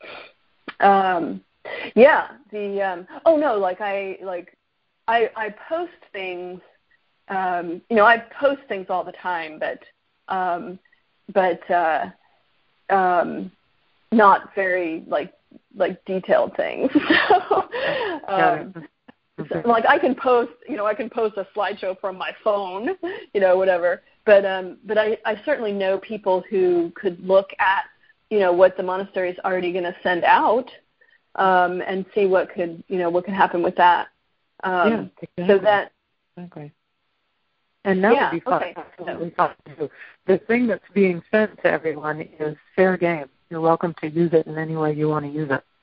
Um, yeah. The um, oh no, like I like I I post things. Um, you know, I post things all the time, but um, but uh, um, not very like like detailed things. so, um, so, like I can post, you know, I can post a slideshow from my phone, you know, whatever. But um, but I, I certainly know people who could look at, you know, what the monastery is already going to send out, um, and see what could, you know, what could happen with that. Um, yeah, exactly. So that. Exactly. And that yeah, would be fun. okay. Absolutely fun to do. The thing that's being sent to everyone is fair game. You're welcome to use it in any way you want to use it.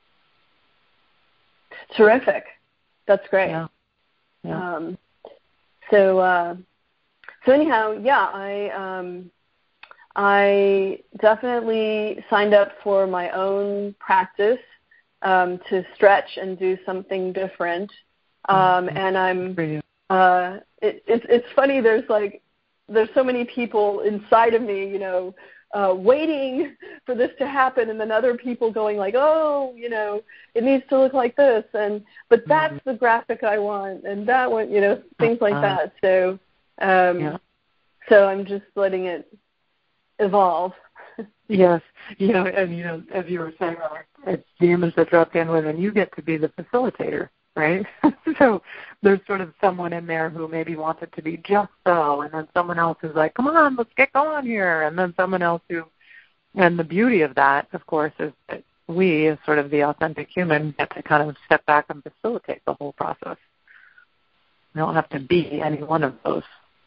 Terrific. That's great. Yeah. Yeah. Um, so, uh, so anyhow, yeah, I. Um, I definitely signed up for my own practice um, to stretch and do something different. Um, and I'm, uh, it, it's it's funny, there's like, there's so many people inside of me, you know, uh, waiting for this to happen, and then other people going like, oh, you know, it needs to look like this, and but that's the graphic I want, and that one, you know, things like that. So, um, yeah. so I'm just letting it evolve. Yes, you know, and you know, as you were saying, it's the image that dropped in with, and you get to be the facilitator, right? So there's sort of someone in there who maybe wants it to be just so, and then someone else is like, come on, let's get going here, and then someone else who, and the beauty of that, of course, is that we, as sort of the authentic human, get to kind of step back and facilitate the whole process. We don't have to be any one of those.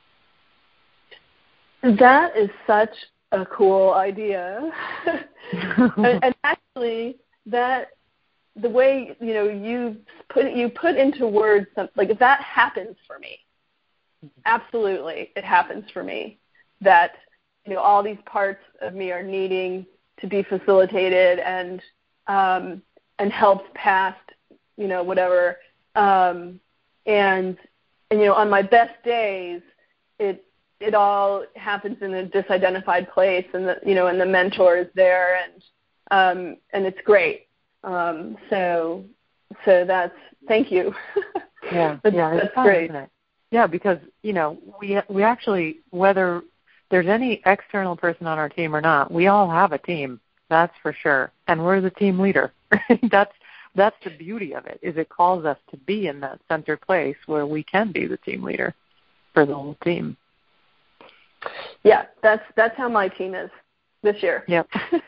That is such a cool idea. and, and actually, that the way, you know, you put you put into words, some, like if that happens for me, absolutely, it happens for me. That, you know, all these parts of me are needing to be facilitated and um, and helped past, you know, whatever. Um, and and you know, on my best days, it it all happens in a disidentified place, and the you know, and the mentor is there, and um, and it's great. Um, so so that's thank you. Yeah, that's, yeah, that's it's fun, great. Isn't it? Yeah, because you know, we we actually, whether there's any external person on our team or not, we all have a team. That's for sure, and we're the team leader. that's that's the beauty of it. Is it calls us to be in that center place where we can be the team leader for the whole team. Yeah, that's that's how my team is this year. Yep.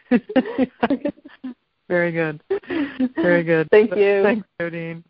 Very good. Very good. Thank you. Thanks, Jodine.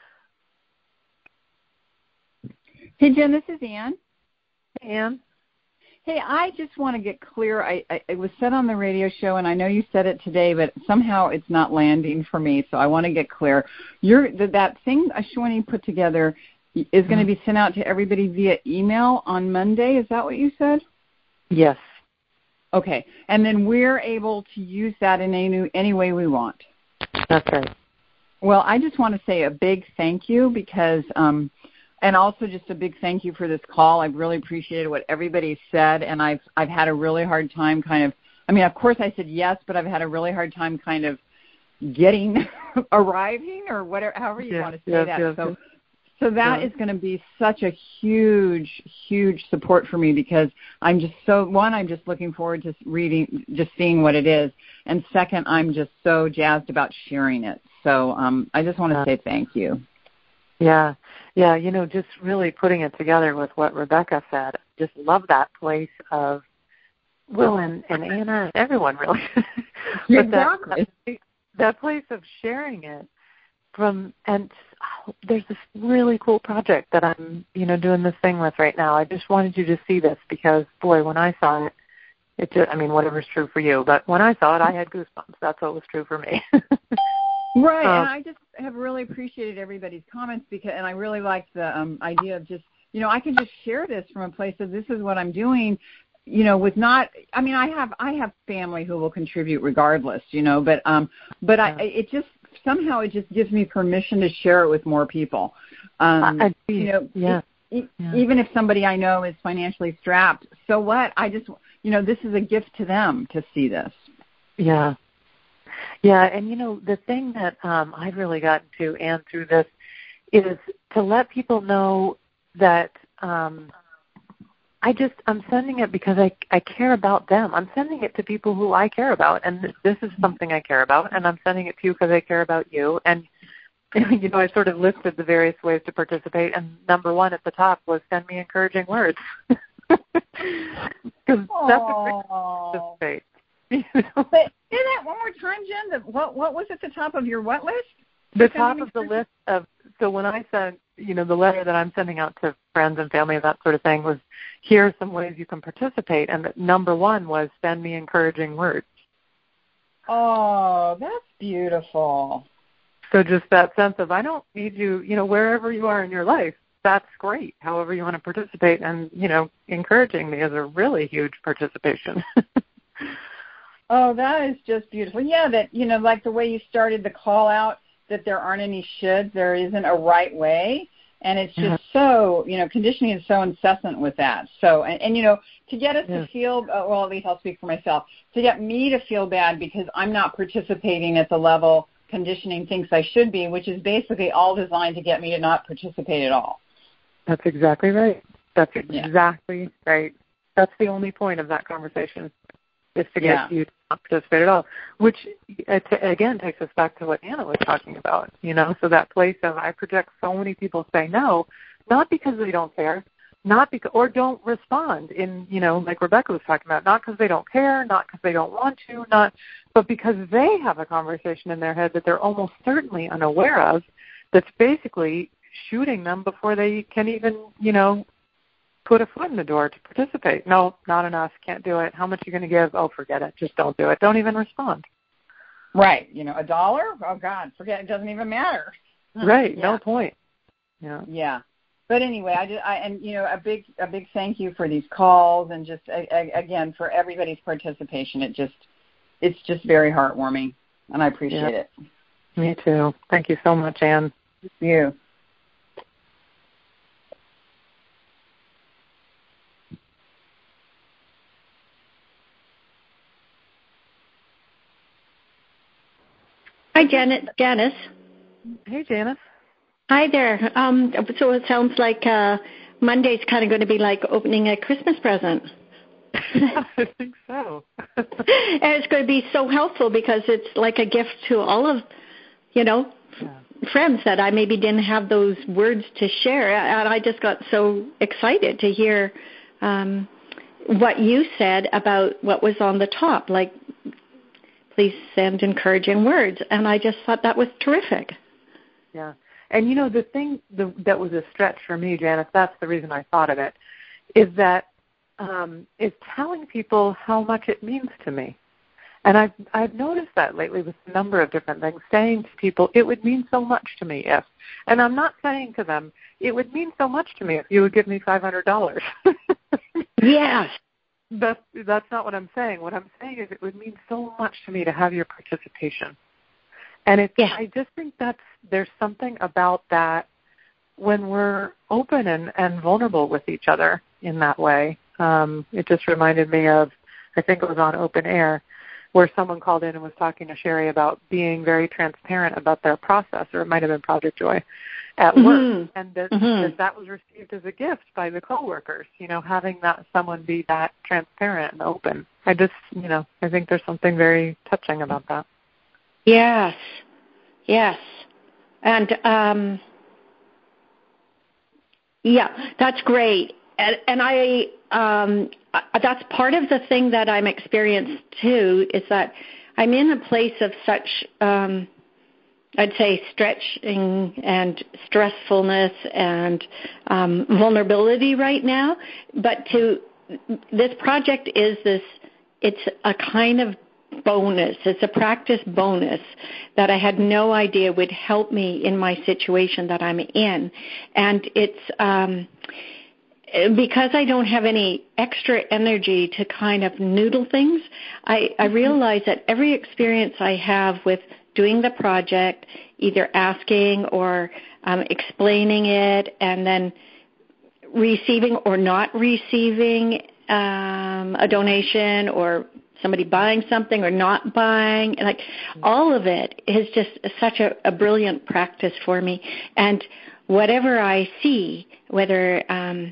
Hey, Jen, this is Ann. Hey, Ann. Hey, I just want to get clear. I, I it was said on the radio show, and I know you said it today, but somehow it's not landing for me. So I want to get clear. You're that, that thing Ashwini put together is mm-hmm. going to be sent out to everybody via email on Monday. Is that what you said? Yes. Okay, and then we're able to use that in any any way we want. That's right. Well, I just want to say a big thank you because. Um, And also just a big thank you for this call. I've really appreciated what everybody said, and I've I've had a really hard time kind of, I mean, of course I said yes, but I've had a really hard time kind of getting, arriving, or whatever, however you yes, want to say yes, that. Yes, so yes. so that yeah. is going to be such a huge, huge support for me because I'm just so, one, I'm just looking forward to reading, just seeing what it is, and second, I'm just so jazzed about sharing it. So um, I just want to say thank you. Yeah, yeah, you know, just really putting it together with what Rebecca said, just love that place of Will and, and Anna and everyone really. Exactly. that, that place of sharing it from, and oh, there's this really cool project that I'm, you know, doing this thing with right now. I just wanted you to see this because, boy, when I saw it, it just, I mean, whatever's true for you, but when I saw it, I had goosebumps. That's what was true for me. Right, um, and I just have really appreciated everybody's comments because, and I really like the um, idea of just, you know, I can just share this from a place of this is what I'm doing, you know, with not, I mean, I have I have family who will contribute regardless, you know, but um, but I it just somehow it just gives me permission to share it with more people, um, I, I, you know, yeah. it, yeah. even if somebody I know is financially strapped, so what? I just, you know, this is a gift to them to see this. Yeah. Yeah, and, you know, the thing that um, I've really gotten to, and through this, is to let people know that um, I just, I'm sending it because I, I care about them. I'm sending it to people who I care about, and this is something I care about, and I'm sending it to you because I care about you. And, you know, I sort of listed the various ways to participate, and number one at the top was send me encouraging words. Because that's a great way to participate. You know? But say that one more time, Jen. The, what what was at the top of your what list? The top of the list of, so when I sent, you know, the letter that I'm sending out to friends and family, that sort of thing, was here are some ways you can participate. And number one was send me encouraging words. Oh, that's beautiful. So just that sense of I don't need you, you know, wherever you are in your life, that's great. However you want to participate. And, you know, encouraging me is a really huge participation. Oh, that is just beautiful. Yeah, that, you know, like the way you started the call out, that there aren't any shoulds, there isn't a right way. And it's just mm-hmm. so, you know, conditioning is so incessant with that. So, and, and you know, to get us yeah. to feel, uh, well, at least I'll speak for myself, to get me to feel bad because I'm not participating at the level conditioning thinks I should be, which is basically all designed to get me to not participate at all. That's exactly right. That's exactly yeah. right. That's the only point of that conversation. Is to get yeah. you to not participate at all, which, again, takes us back to what Anna was talking about, you know, so that place of I project so many people say no, not because they don't care, not because, or don't respond in, you know, like Rebecca was talking about, not because they don't care, not because they don't want to, not, but because they have a conversation in their head that they're almost certainly unaware of, that's basically shooting them before they can even, you know, put a foot in the door to participate. No, not enough, can't do it. How much are you going to give? Oh, forget it. Just don't do it. Don't even respond. Right. You know, a dollar? Oh, God, forget it. It doesn't even matter. Right. Yeah. No point. Yeah. Yeah. But anyway, I, just, I and you know a big a big thank you for these calls and just a, a, again for everybody's participation. It just it's just very heartwarming, and I appreciate yeah. it. Me too. Thank you so much, Anne. Thank you. Hi, Janet. Janice. Hey, Janice. Hi there. Um, so it sounds like uh, Monday's kind of going to be like opening a Christmas present. Yeah, I think so. And it's going to be so helpful because it's like a gift to all of, you know, yeah. friends that I maybe didn't have those words to share. And I just got so excited to hear um, what you said about what was on the top, like, please send encouraging words. And I just thought that was terrific. Yeah. And, you know, the thing the, that was a stretch for me, Janice, that's the reason I thought of it, is that um, is telling people how much it means to me. And I've, I've noticed that lately with a number of different things, saying to people, it would mean so much to me if. And I'm not saying to them, it would mean so much to me if you would give me five hundred dollars. Yes. That's, that's not what I'm saying. What I'm saying is it would mean so much to me to have your participation. And it's, yeah. I just think that's, there's something about that when we're open and, and vulnerable with each other in that way. Um, it just reminded me of, I think it was on Open Air, where someone called in and was talking to Sherry about being very transparent about their process, or it might have been Project Joy, at mm-hmm. work, and that, mm-hmm. that that was received as a gift by the coworkers, you know, having that someone be that transparent and open. I just, you know, I think there's something very touching about that. Yes, yes. And, um, yeah, that's great. And, and I, um, that's part of the thing that I'm experienced too, is that I'm in a place of such, um, I'd say, stretching and stressfulness and um, vulnerability right now. But to this project is this, it's a kind of bonus. It's a practice bonus that I had no idea would help me in my situation that I'm in. And it's um, because I don't have any extra energy to kind of noodle things, I, I realize that every experience I have with doing the project, either asking or um, explaining it, and then receiving or not receiving um, a donation, or somebody buying something or not buying, like all of it is just such a, a brilliant practice for me. And whatever I see, whether um,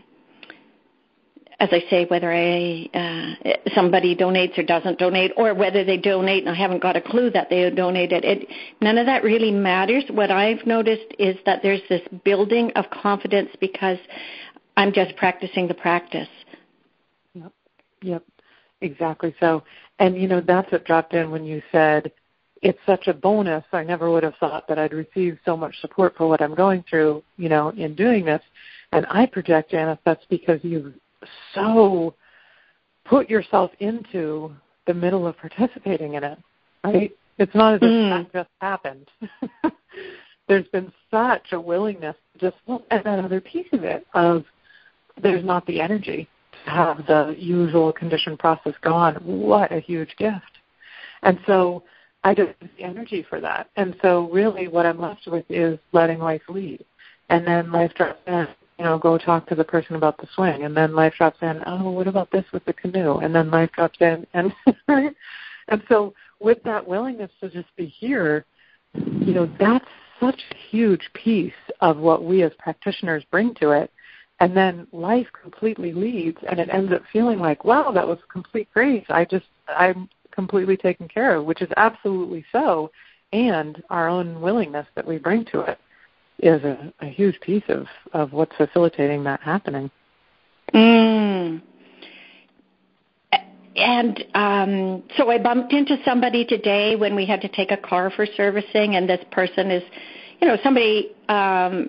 as I say, whether I uh, somebody donates or doesn't donate, or whether they donate and I haven't got a clue that they donated, it, none of that really matters. What I've noticed is that there's this building of confidence because I'm just practicing the practice. Yep, yep, exactly so. And, you know, that's what dropped in when you said, it's such a bonus. I never would have thought that I'd receive so much support for what I'm going through, you know, in doing this. And I project, Janice, that's because you've so put yourself into the middle of participating in it, right? It's not as if mm. that just happened. There's been such a willingness to just look at that other piece of it of there's not the energy to have the usual conditioned process gone. What a huge gift. And so I just have the energy for that. And so really what I'm left with is letting life lead. And then life drops in. You know, go talk to the person about the swing, and then life drops in, oh, what about this with the canoe? And then life drops in, and right? And so with that willingness to just be here, you know, that's such a huge piece of what we as practitioners bring to it. And then life completely leads, and it ends up feeling like, wow, that was complete grace. I just, I'm completely taken care of, which is absolutely so, and our own willingness that we bring to it is a, a huge piece of, of what's facilitating that happening. Mm. And um, so I bumped into somebody today when we had to take a car for servicing, and this person is, you know, somebody um,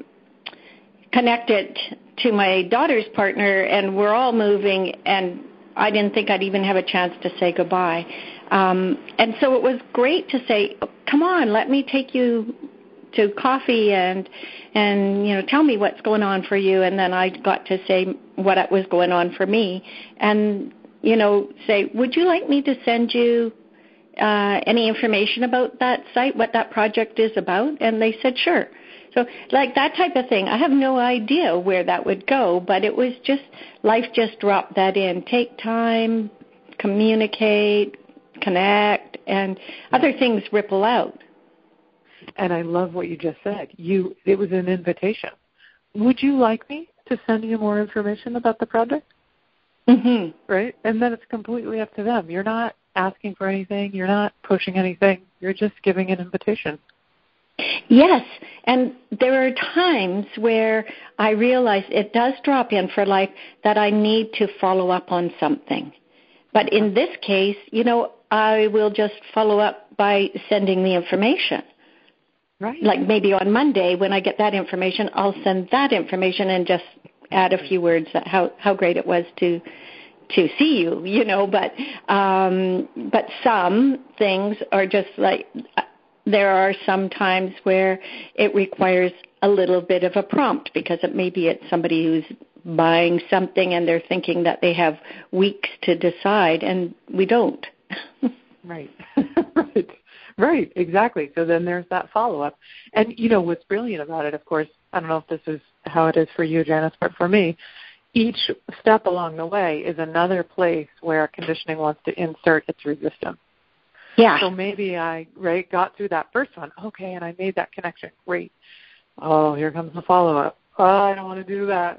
connected to my daughter's partner, and we're all moving, and I didn't think I'd even have a chance to say goodbye. Um, and so it was great to say, come on, let me take you to coffee and, and, you know, tell me what's going on for you. And then I got to say what was going on for me. And, you know, say, would you like me to send you uh, any information about that site, what that project is about? And they said, sure. So like that type of thing, I have no idea where that would go, but it was just, life just dropped that in. Take time, communicate, connect, and other things ripple out. And I love what you just said. You, it was an invitation. Would you like me to send you more information about the project? Mm-hmm. Right? And then it's completely up to them. You're not asking for anything. You're not pushing anything. You're just giving an invitation. Yes, and there are times where I realize it does drop in for life that I need to follow up on something. But in this case, you know, I will just follow up by sending the information. Right. Like maybe on Monday when I get that information, I'll send that information and just add a few words that how, how great it was to to see you, you know. But um, but some things are just like, there are some times where it requires a little bit of a prompt because it, maybe it's somebody who's buying something and they're thinking that they have weeks to decide, and we don't. Right. Right. Right, exactly. So then there's that follow-up. And, you know, what's brilliant about it, of course, I don't know if this is how it is for you, Janice, but for me, each step along the way is another place where conditioning wants to insert its resistance. Yeah. So maybe I, right, got through that first one. Okay, and I made that connection. Great. Oh, here comes the follow-up. Oh, I don't want to do that.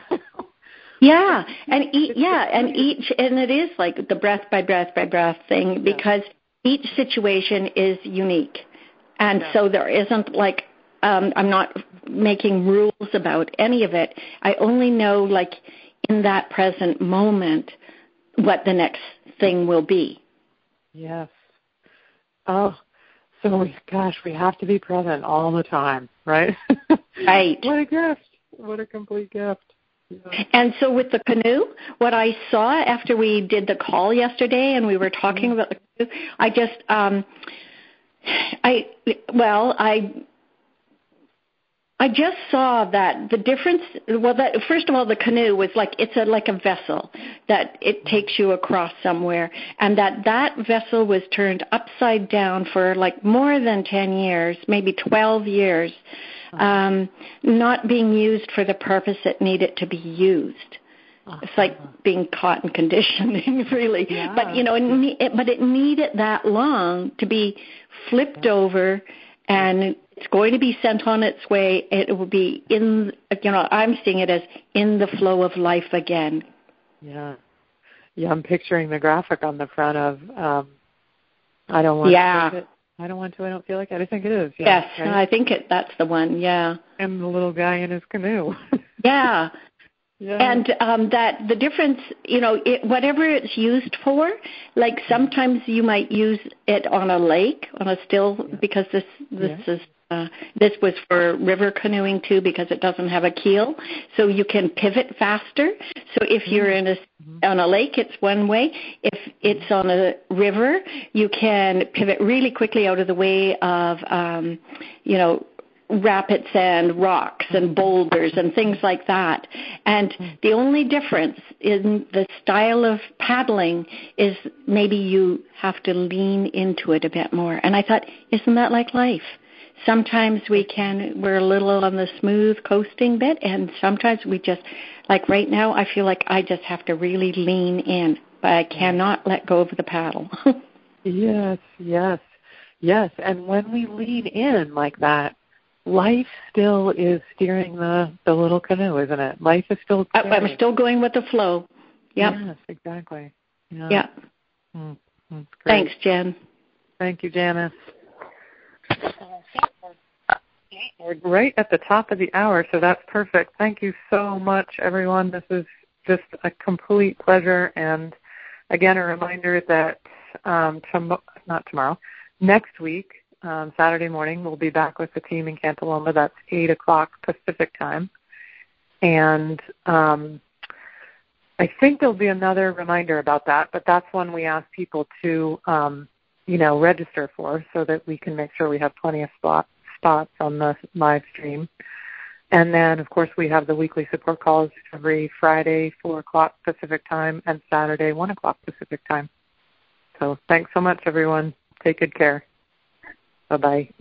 Yeah, and e- yeah, and each, and it is like the breath by breath by breath thing, because yeah. each situation is unique. And yeah. so there isn't like, um, I'm not making rules about any of it. I only know, like, in that present moment, what the next thing will be. Yes. Oh, so, gosh, we have to be present all the time, right? Right. What a gift. What a complete gift. Yeah. And so with the canoe, what I saw after we did the call yesterday and we were talking mm-hmm. about the canoe, I just, um, I, well, I, I just saw that the difference, well, that, first of all, the canoe was like, it's a, like a vessel that it takes you across somewhere, and that that vessel was turned upside down for like more than ten years, maybe twelve years, um, not being used for the purpose it needed to be used. Uh-huh. It's like being caught in conditioning, really. Yeah. But, you know, it, it, but it needed that long to be flipped yeah. over, and it's going to be sent on its way. It will be in, you know, I'm seeing it as in the flow of life again. Yeah. Yeah, I'm picturing the graphic on the front of, um, I don't want yeah. to, I don't want to, I don't feel like it. I think it is. Yeah, yes, right? I think it, that's the one, yeah. And the little guy in his canoe. Yeah. Yeah. And um, that the difference, you know, it, whatever it's used for, like sometimes you might use it on a lake, on a still, yeah. because this this yeah. is uh, this was for river canoeing too, because it doesn't have a keel, so you can pivot faster. So if you're in a mm-hmm. on a lake, it's one way. If it's on a river, you can pivot really quickly out of the way of, um, you know, rapids and rocks and boulders and things like that. And the only difference in the style of paddling is maybe you have to lean into it a bit more. And I thought, isn't that like life? Sometimes we can, we're a little on the smooth coasting bit, and sometimes we just, like right now, I feel like I just have to really lean in, but I cannot let go of the paddle. Yes, yes, yes. And when we lean in like that, life still is steering the, the little canoe, isn't it? Life is still steering. I'm still going with the flow. Yep. Yes, exactly. Yeah. Yeah. Mm, that's great. Thanks, Jen. Thank you, Janice. We're right at the top of the hour, so that's perfect. Thank you so much, everyone. This is just a complete pleasure. And again, a reminder that um, tom- not tomorrow, next week, um, Saturday morning, we'll be back with the team in Cantaloma. That's eight o'clock Pacific time. And um, I think there'll be another reminder about that, but that's one we ask people to, um, you know, register for so that we can make sure we have plenty of spot, spots on the live stream. And then, of course, we have the weekly support calls every Friday, four o'clock Pacific time, and Saturday, one o'clock Pacific time. So thanks so much, everyone. Take good care. Bye-bye.